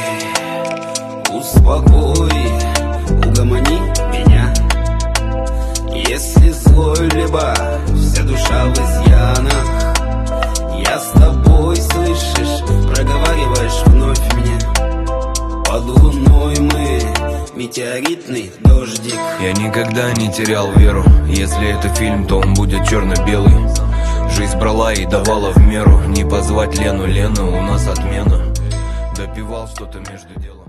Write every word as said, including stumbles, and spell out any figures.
успокой, угомони меня. Если злой, либо вся душа в изъянах, я с тобой, слышишь, проговариваешь вновь мне. Под луной мы, метеоритный дождик. Я никогда не терял веру. Если это фильм, то он будет черно-белый. Жизнь брала и давала в меру. Не позвать Лену, Лену, у нас отмена. Допивал что-то между делом.